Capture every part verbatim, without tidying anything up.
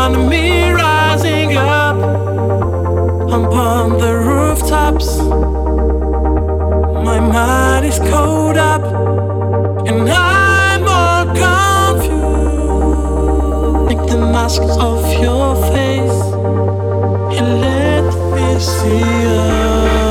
economy rising up upon the rooftops. My mind is cold up, and I'm all confused. Take the mask off your face and let me see you.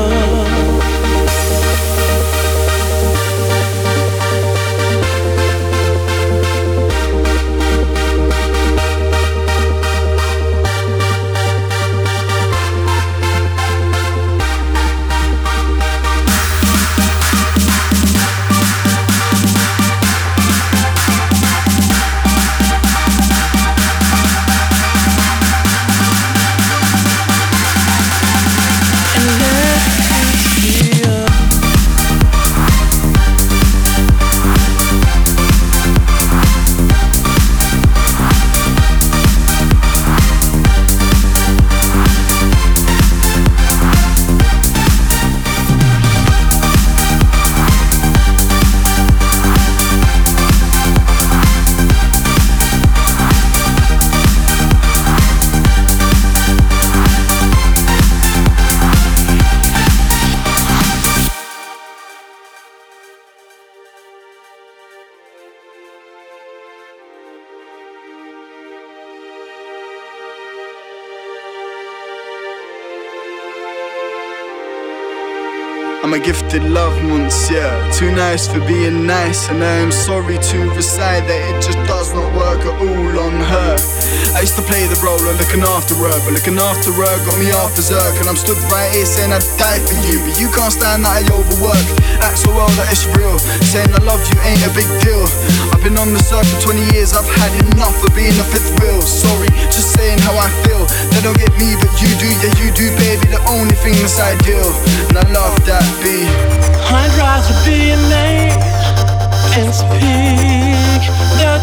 I'm a gifted love once, yeah. Too nice for being nice, and I am sorry to recite that it just does not work at all on her. I used to play the role of looking after her, but looking after her got me off berserk. And I'm stood right here saying I'd die for you, but you can't stand that I overwork. Act so well that it's real, saying I love you ain't a big deal. I've been on the circuit for twenty years, I've had enough of being a fifth wheel. Sorry, just saying how I feel. They don't get me, but you do, yeah you do, baby. The only thing that's ideal, and I love that beat. I'd rather be a name and speak the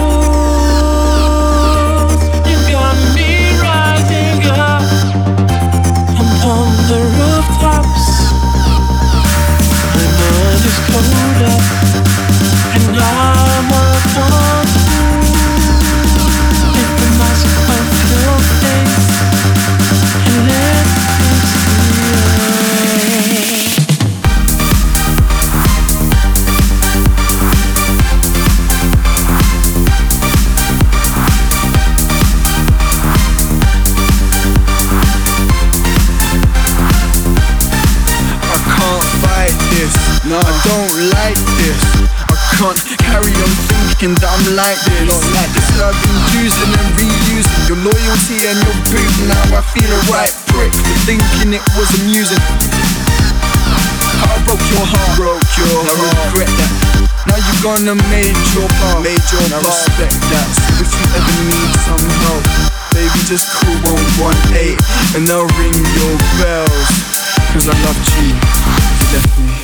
truth. You got me rising up upon the rooftops. My mind is cold up, and I'm all confused. Take the mask off your face and let me see you. No, I don't like this. I can't carry on thinking that I'm like this. Not like this. I've been using and reusing your loyalty and your proof. Now I feel a right prick for thinking it was amusing. I broke your heart, broke your heart. I regret that. Now you're gonna made your part, made your now part. Respect that. So if you ever need some help, baby, just call one one eight and I'll ring your bells. Cause I loved you, you left me.